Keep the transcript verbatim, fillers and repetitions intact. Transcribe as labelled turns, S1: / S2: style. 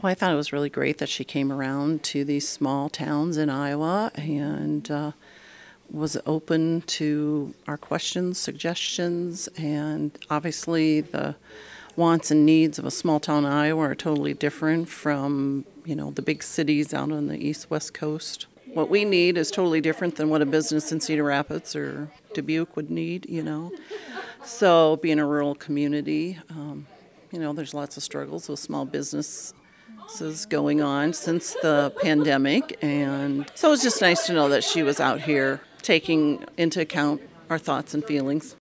S1: Well, I thought it was really great that she came around to these small towns in Iowa and uh, was open to our questions, suggestions, and obviously the wants and needs of a small town in Iowa are totally different from, you know, the big cities out on the east west coast. What we need is totally different than what a business in Cedar Rapids or Dubuque would need, you know. So being a rural community, um, you know, there's lots of struggles with small businesses going on since the pandemic. And so it was just nice to know that she was out here taking into account our thoughts and feelings.